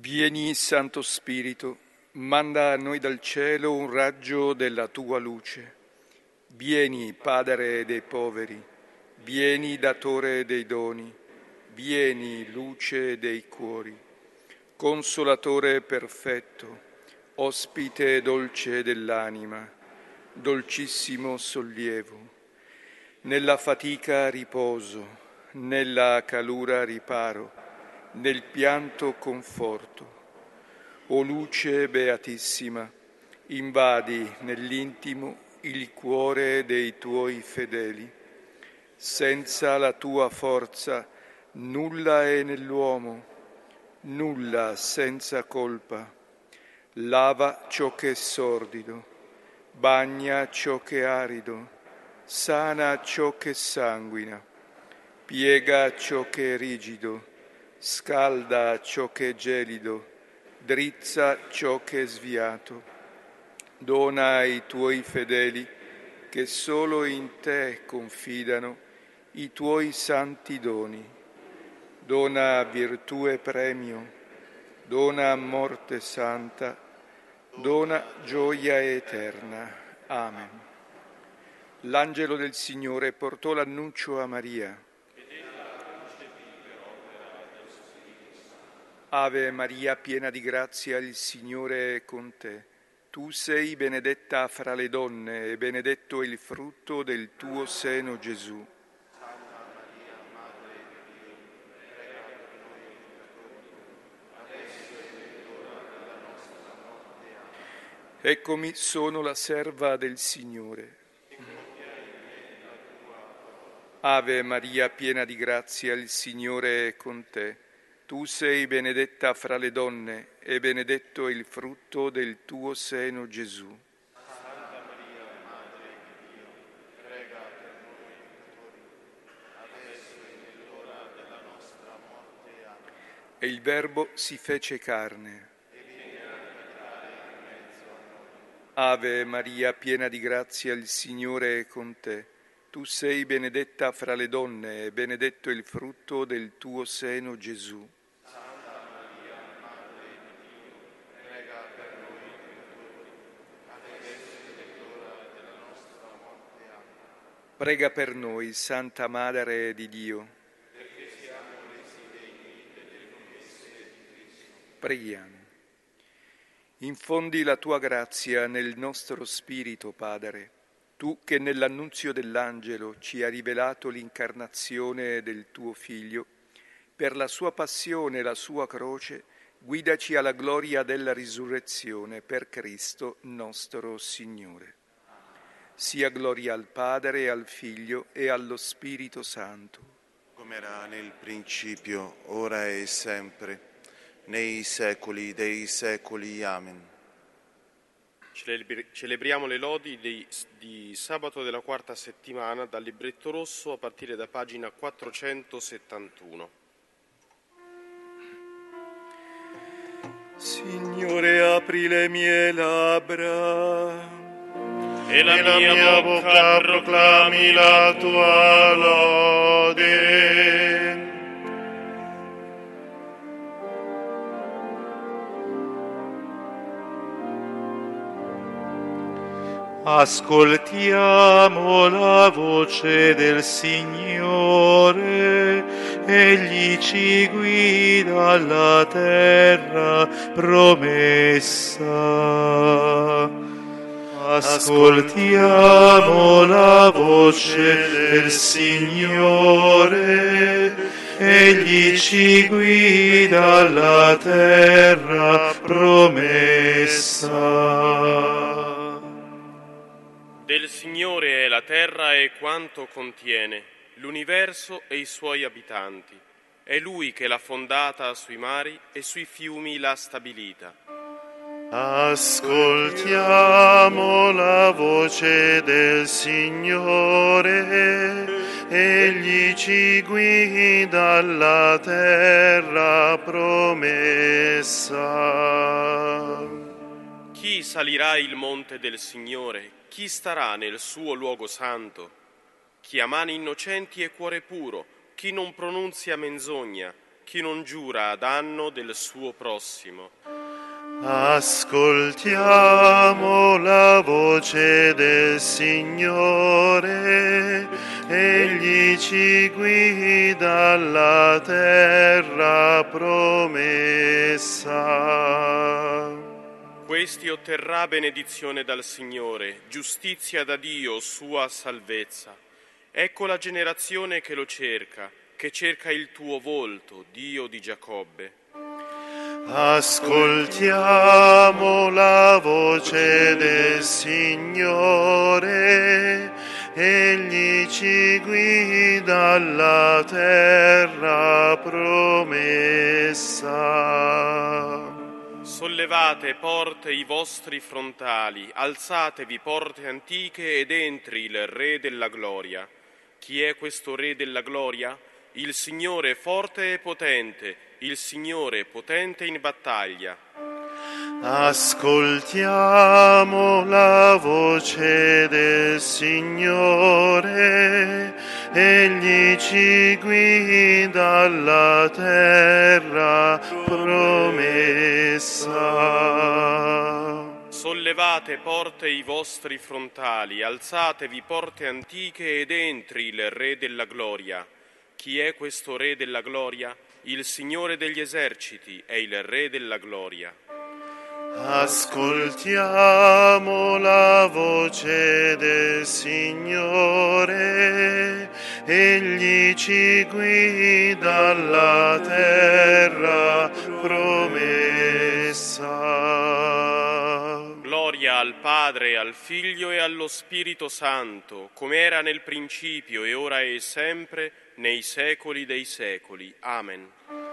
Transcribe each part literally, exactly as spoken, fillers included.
Vieni, Santo Spirito, manda a noi dal cielo un raggio della tua luce. Vieni, Padre dei poveri, vieni, datore dei doni, vieni, luce dei cuori, consolatore perfetto, ospite dolce dell'anima, dolcissimo sollievo. Nella fatica riposo, nella calura riparo, nel pianto conforto. O luce beatissima, invadi nell'intimo il cuore dei tuoi fedeli. Senza la tua forza nulla è nell'uomo, nulla senza colpa. Lava ciò che è sordido, bagna ciò che è arido, sana ciò che sanguina, piega ciò che è rigido, scalda ciò che è gelido, drizza ciò che è sviato. Dona ai tuoi fedeli, che solo in te confidano, i tuoi santi doni. Dona virtù e premio, dona morte santa, dona gioia eterna. Amen. L'angelo del Signore portò l'annuncio a Maria. Ave Maria, piena di grazia, il Signore è con te. Tu sei benedetta fra le donne e benedetto il frutto del tuo seno, Gesù. Santa Maria, Madre di Dio, prega per noi peccatori, adesso è l'ora della nostra morte. Amen. Eccomi, sono la serva del Signore. Ave Maria, piena di grazia, il Signore è con te. Tu sei benedetta fra le donne e benedetto il frutto del tuo seno, Gesù. Santa Maria, Madre di Dio, prega per noi peccatori, adesso è l'ora della nostra morte. Amen. E il Verbo si fece carne. E viene a abitare in mezzo a noi. Ave Maria, piena di grazia, il Signore è con te. Tu sei benedetta fra le donne e benedetto il frutto del tuo seno, Gesù. Santa Maria, Madre di Dio, prega per noi peccatori, adesso è l'ora della nostra morte. Amen. Prega per noi, Santa Madre di Dio. Perché siamo resi degni delle promesse di Cristo. Preghiamo. Infondi la tua grazia nel nostro spirito, Padre, tu che nell'annunzio dell'angelo ci hai rivelato l'incarnazione del tuo Figlio. Per la sua passione e la sua croce, guidaci alla gloria della risurrezione per Cristo nostro Signore. Sia gloria al Padre, e al Figlio e allo Spirito Santo. Come era nel principio, ora e sempre, nei secoli dei secoli. Amen. Celebriamo le lodi di, di sabato della quarta settimana dal libretto rosso a partire da pagina quattrocentosettantuno. Signore, apri le mie labbra E la, e la mia, mia bocca bocca proclami la tua lode. Ascoltiamo la voce del Signore, Egli ci guida alla terra promessa. Ascoltiamo la voce del Signore, Egli ci guida alla terra promessa. Del Signore è la terra e quanto contiene, l'universo e i suoi abitanti. È Lui che l'ha fondata sui mari e sui fiumi l'ha stabilita. Ascoltiamo la voce del Signore, Egli ci guida alla terra promessa. Chi salirà il monte del Signore? Chi starà nel suo luogo santo? Chi ha mani innocenti e cuore puro, chi non pronunzia menzogna, chi non giura a danno del suo prossimo. Ascoltiamo la voce del Signore, Egli ci guida alla terra promessa. Questi otterrà benedizione dal Signore, giustizia da Dio, sua salvezza. Ecco la generazione che lo cerca, che cerca il tuo volto, Dio di Giacobbe. Ascoltiamo la voce del Signore, Egli ci guida alla terra promessa. Sollevate porte i vostri frontali, alzatevi porte antiche ed entri il Re della Gloria. Chi è questo Re della Gloria? Il Signore forte e potente, il Signore potente in battaglia. Ascoltiamo la voce del Signore, Egli ci guida alla terra promessa. Sollevate porte i vostri frontali, alzatevi porte antiche ed entri il Re della Gloria. Chi è questo Re della Gloria? Il Signore degli eserciti è il Re della Gloria. Ascoltiamo la voce del Signore, Egli ci guida alla terra promessa. Gloria al Padre, al Figlio e allo Spirito Santo, come era nel principio e ora e sempre, nei secoli dei secoli. Amen.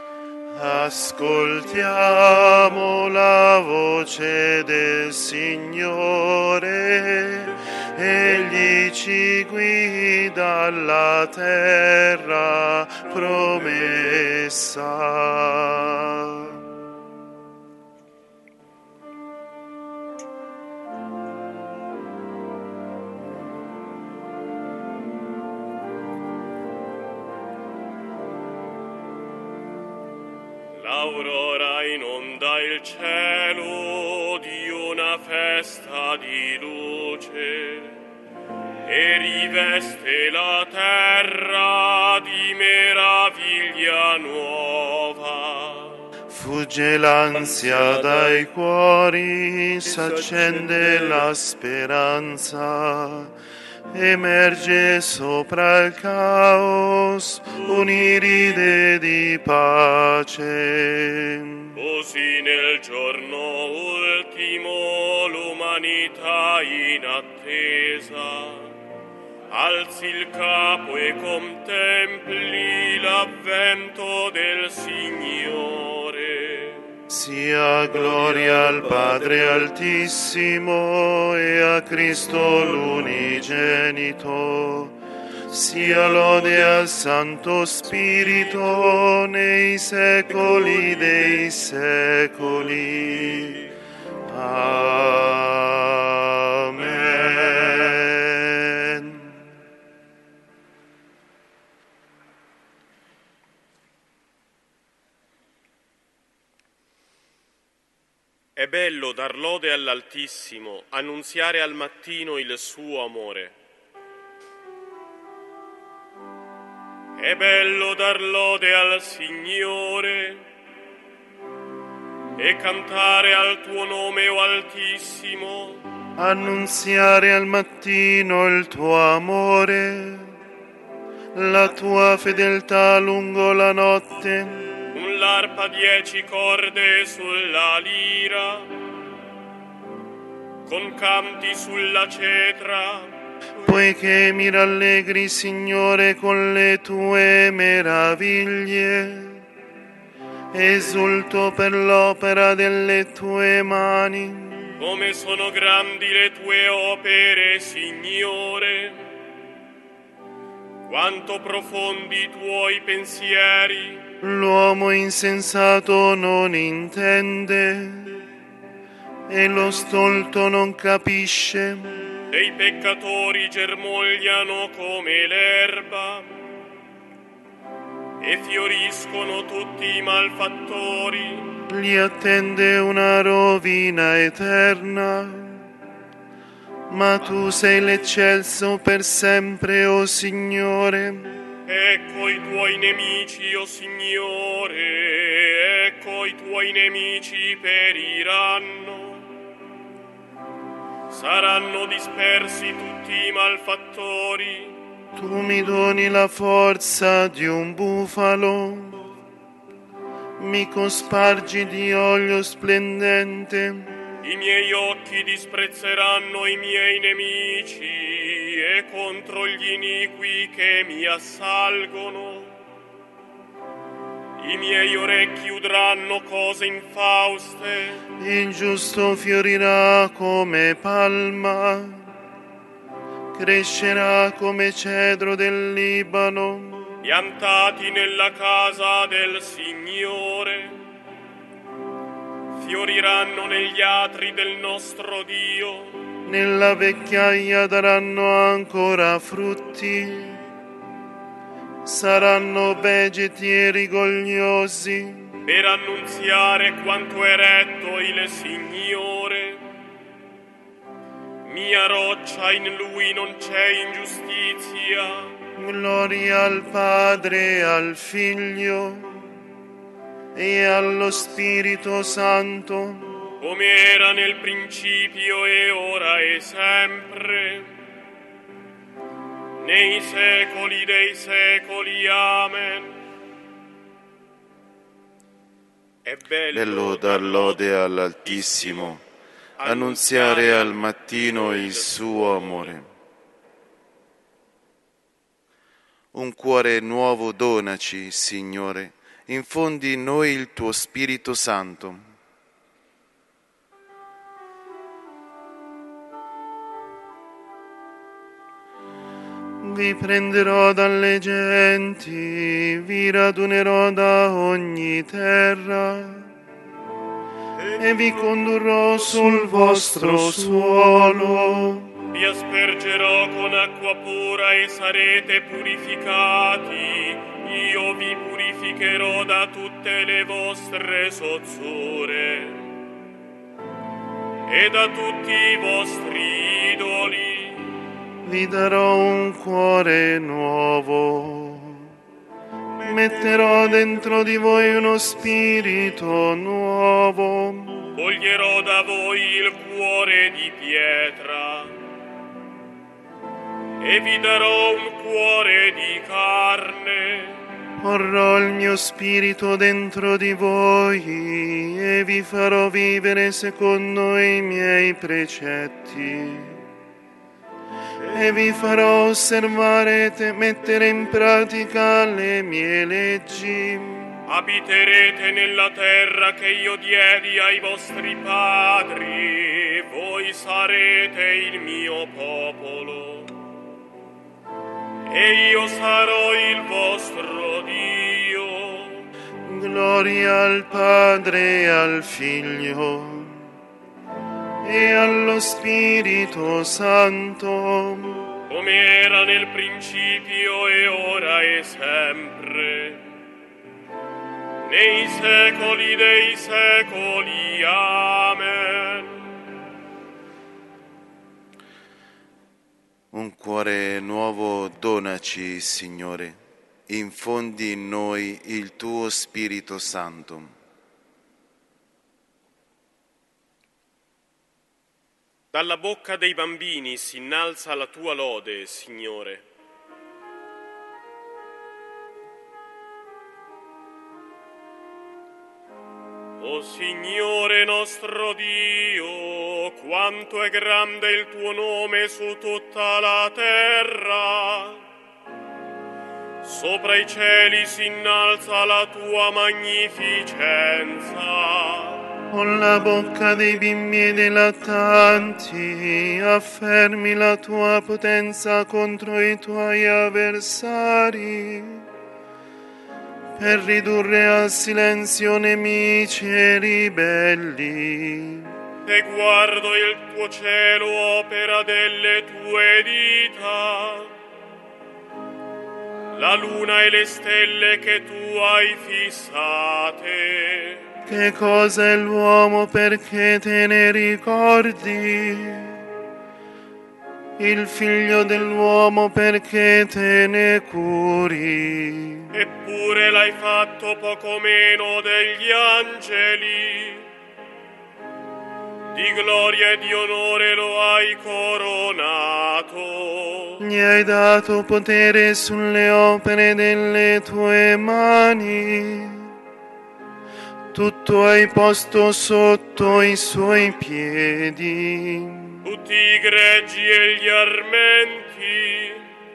Ascoltiamo la voce del Signore, Egli ci guida alla terra promessa. L'aurora inonda il cielo di una festa di luce e riveste la terra di meraviglia nuova. Fugge l'ansia dai cuori, s'accende la speranza, emerge sopra il caos un'iride di pace. Così nel giorno ultimo l'umanità in attesa alzi il capo e contempli l'avvento del Signore. Sia gloria al Padre Altissimo e a Cristo l'Unigenito, sia lode al Santo Spirito nei secoli dei secoli. Amen. È bello dar lode all'Altissimo, annunziare al mattino il suo amore. È bello dar lode al Signore e cantare al tuo nome, o Altissimo. Annunziare al mattino il tuo amore, la tua fedeltà lungo la notte. L'arpa dieci corde sulla lira, con canti sulla cetra. Poiché mi rallegri, Signore, con le tue meraviglie, esulto per l'opera delle tue mani. Come sono grandi le tue opere, Signore, quanto profondi i tuoi pensieri. L'uomo insensato non intende e lo stolto non capisce. Dei peccatori germogliano come l'erba e fioriscono tutti i malfattori. Li attende una rovina eterna, ma tu sei l'eccelso per sempre, o Signore. Ecco i tuoi nemici, o Signore, ecco i tuoi nemici periranno. Saranno dispersi tutti i malfattori. Tu mi doni la forza di un bufalo, mi cospargi di olio splendente. I miei occhi disprezzeranno i miei nemici e contro gli iniqui che mi assalgono. I miei orecchi udranno cose infauste. Il giusto fiorirà come palma, crescerà come cedro del Libano. Piantati nella casa del Signore, fioriranno negli atri del nostro Dio. Nella vecchiaia daranno ancora frutti, saranno vegeti e rigogliosi. Per annunziare quanto è retto il Signore. Mia roccia, in Lui non c'è ingiustizia. Gloria al Padre, al Figlio e allo Spirito Santo, come era nel principio e ora e sempre, nei secoli dei secoli. Amen. È bello, bello dar lode all'Altissimo, annunziare al mattino il suo amore. Un cuore nuovo donaci, Signore, infondi in noi il tuo Spirito Santo. Vi prenderò dalle genti, vi radunerò da ogni terra e vi condurrò sul vostro suolo. Vi aspergerò con acqua pura e sarete purificati. Io vi purificherò da tutte le vostre sozzure e da tutti i vostri idoli. Vi darò un cuore nuovo, metterò dentro di voi uno spirito nuovo. Toglierò da voi il cuore di pietra e vi darò un cuore di carne. Porrò il mio spirito dentro di voi e vi farò vivere secondo i miei precetti. E vi farò osservare e mettere in pratica le mie leggi. Abiterete nella terra che io diedi ai vostri padri, voi sarete il mio popolo, e io sarò il vostro Dio. Gloria al Padre e al Figlio e allo Spirito Santo, come era nel principio e ora e sempre, nei secoli dei secoli. Amen. Un cuore nuovo donaci, Signore, infondi in noi il tuo Spirito Santo. Dalla bocca dei bambini si innalza la tua lode, Signore. O Signore nostro Dio, quanto è grande il tuo nome su tutta la terra. Sopra i cieli si innalza la tua magnificenza. Con la bocca dei bimbi e dei lattanti affermi la tua potenza contro i tuoi avversari, per ridurre al silenzio nemici e ribelli. E guardo il tuo cielo, opera delle tue dita. la luna e le stelle che tu hai fissate. Che cosa è l'uomo perché te ne ricordi? Il figlio dell'uomo perché te ne curi? Eppure l'hai fatto poco meno degli angeli. Di gloria e di onore lo hai coronato. Gli hai dato potere sulle opere delle tue mani. Tutto hai posto sotto i suoi piedi. Tutti i greggi e gli armenti,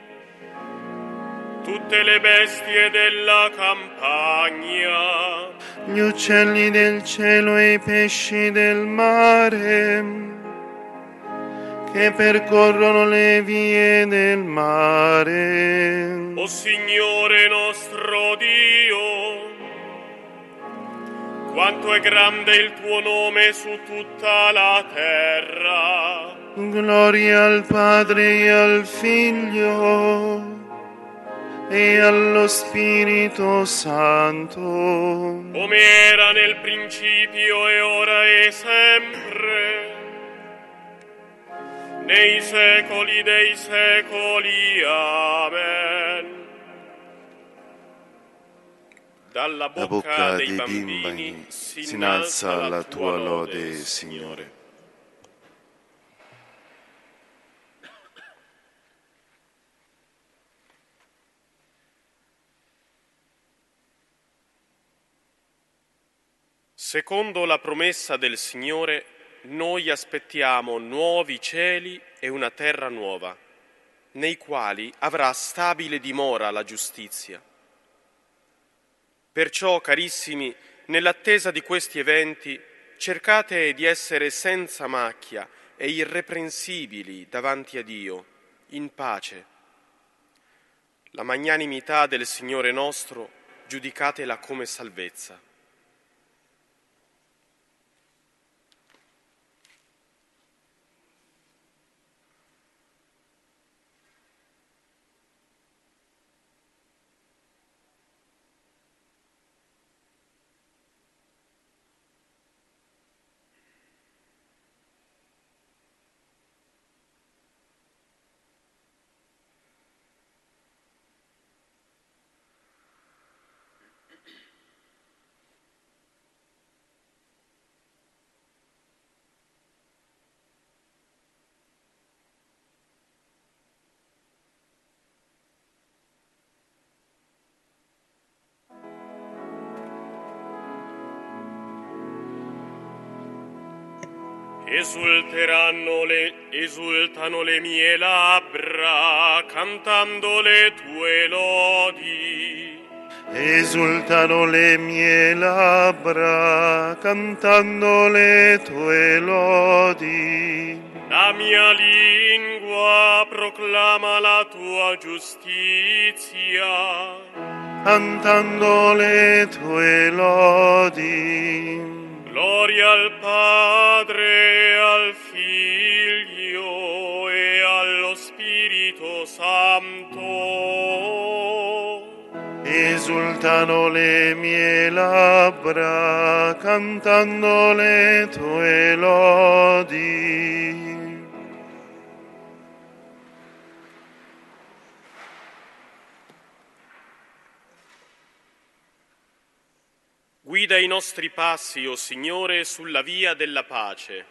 tutte le bestie della campagna, Gli uccelli del cielo e i pesci del mare, che percorrono le vie del mare. o Signore nostro Dio, quanto è grande il tuo nome su tutta la terra. Gloria al Padre e al Figlio e allo Spirito Santo, Come era nel principio e ora e sempre, nei secoli dei secoli. Amen. Dalla bocca, la bocca dei dei bambini, bambini si si innalza la tua lode, Signore. Secondo la promessa del Signore, noi aspettiamo nuovi cieli e una terra nuova, nei quali avrà stabile dimora la giustizia. Perciò, carissimi, nell'attesa di questi eventi, cercate di essere senza macchia e irreprensibili davanti a Dio, in pace. La magnanimità del Signore nostro giudicatela come salvezza. Esulteranno le, esultano le mie labbra, cantando le tue lodi. Esultano le mie labbra, cantando le tue lodi. La mia lingua proclama la tua giustizia, cantando le tue lodi. Gloria al Padre, al Figlio e allo Spirito Santo. Esultano le mie labbra, cantando le tue lodi. Guida i nostri passi, o Signore, sulla via della pace.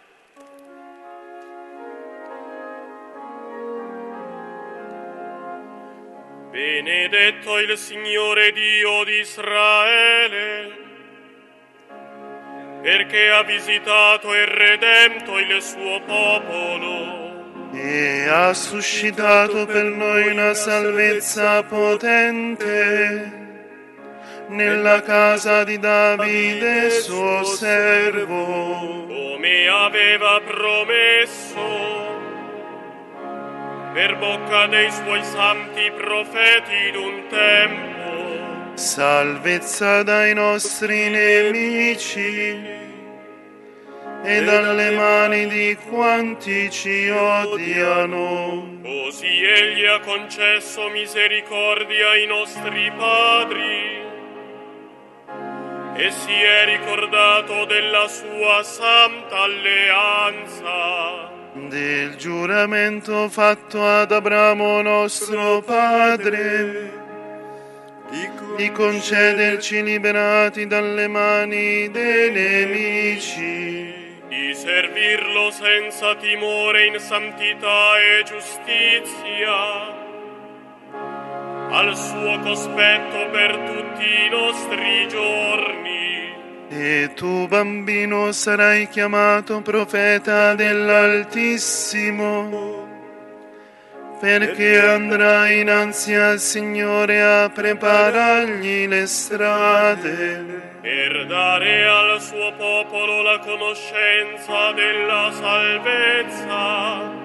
Benedetto il Signore Dio di Israele, perché ha visitato e redento il suo popolo e ha suscitato per noi una salvezza potente nella casa di Davide suo servo, come aveva promesso per bocca dei suoi santi profeti d'un tempo. Salvezza dai nostri nemici e dalle mani di quanti ci odiano. Così egli ha concesso misericordia ai nostri padri e si è ricordato della sua santa alleanza, del giuramento fatto ad Abramo nostro padre, di concederci liberati dalle mani dei nemici, di servirlo senza timore in santità e giustizia, al suo cospetto per tutti i nostri giorni. E tu, bambino, sarai chiamato profeta dell'Altissimo, perché andrai innanzi al Signore a preparargli le strade, per dare al suo popolo la conoscenza della salvezza,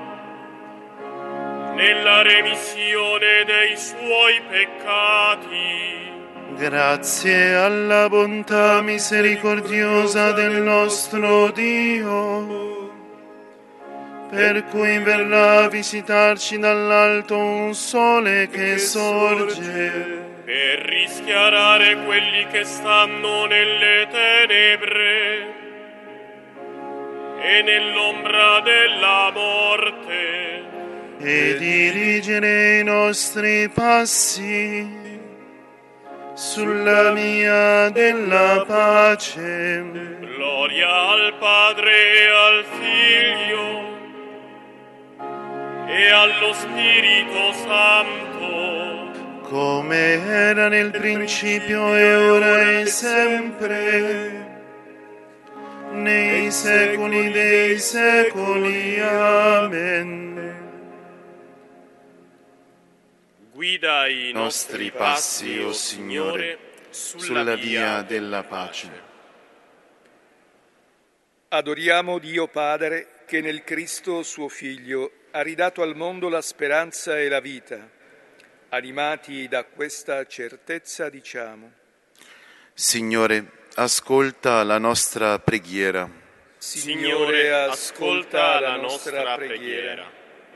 nella remissione dei suoi peccati. grazie alla bontà misericordiosa del nostro Dio, per cui verrà a visitarci dall'alto un sole che sorge, per rischiarare quelli che stanno nelle tenebre e nell'ombra della morte, e dirigere i nostri passi sulla via della pace. Gloria al Padre e al Figlio e allo Spirito Santo, come era nel principio e ora e sempre, nei secoli dei secoli. Amen. guida i Nostri passi, o Signore, sulla via della pace. Adoriamo Dio Padre che nel Cristo suo Figlio ha ridato al mondo la speranza e la vita. Animati da questa certezza diciamo: Signore, ascolta la nostra preghiera. Signore, ascolta la nostra preghiera.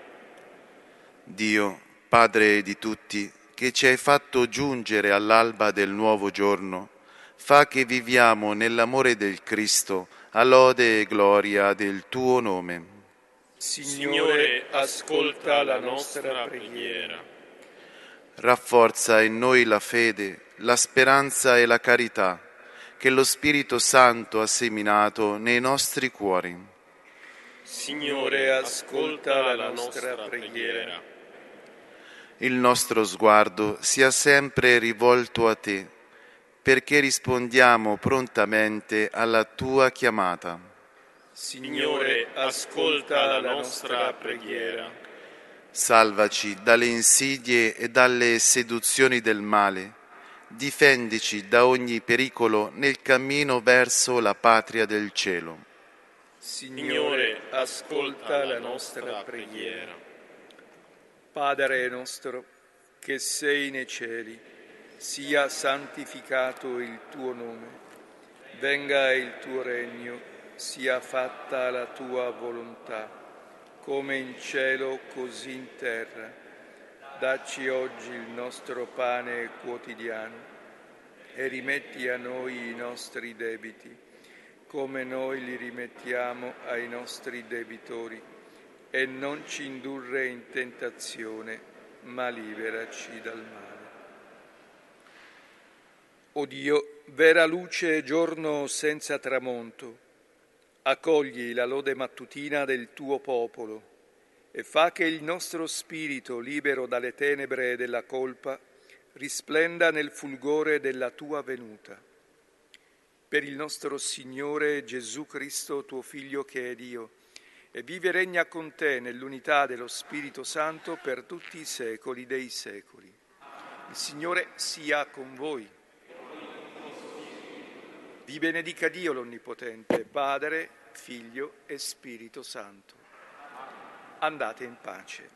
Dio, Padre di tutti, che ci hai fatto giungere all'alba del nuovo giorno, fa che viviamo nell'amore del Cristo, a lode e gloria del tuo nome. Signore, ascolta la nostra preghiera. Rafforza in noi la fede, la speranza e la carità, che lo Spirito Santo ha seminato nei nostri cuori. Signore, ascolta la nostra preghiera. Il nostro sguardo sia sempre rivolto a te, perché rispondiamo prontamente alla tua chiamata. Signore, ascolta la nostra preghiera. Salvaci dalle insidie e dalle seduzioni del male. Difendici da ogni pericolo nel cammino verso la patria del cielo. Signore, ascolta la nostra preghiera. Padre nostro, che sei nei cieli, sia santificato il tuo nome. Venga il tuo regno, sia fatta la tua volontà, come in cielo così in terra. Dacci oggi il nostro pane quotidiano e rimetti a noi i nostri debiti, come noi li rimettiamo ai nostri debitori, e non ci indurre in tentazione, ma liberaci dal male. O Dio, vera luce e giorno senza tramonto, accogli la lode mattutina del tuo popolo e fa che il nostro spirito, libero dalle tenebre della colpa, risplenda nel fulgore della tua venuta. Per il nostro Signore Gesù Cristo, tuo Figlio che è Dio, e vive e regna con te nell'unità dello Spirito Santo per tutti i secoli dei secoli. Il Signore sia con voi. Vi benedica Dio l'Onnipotente, Padre, Figlio e Spirito Santo. Andate in pace.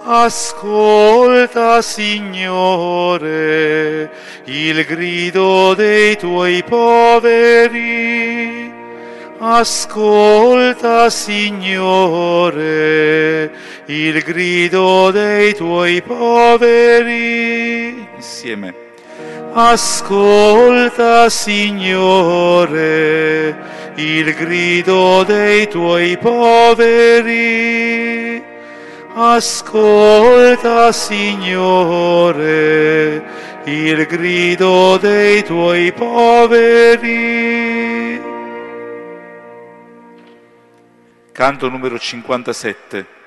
Ascolta, Signore, il grido dei tuoi poveri. Ascolta, Signore, il grido dei tuoi poveri. Insieme. Ascolta, Signore, il grido dei tuoi poveri. Ascolta, Signore, il grido dei tuoi poveri. Canto numero cinquantasette.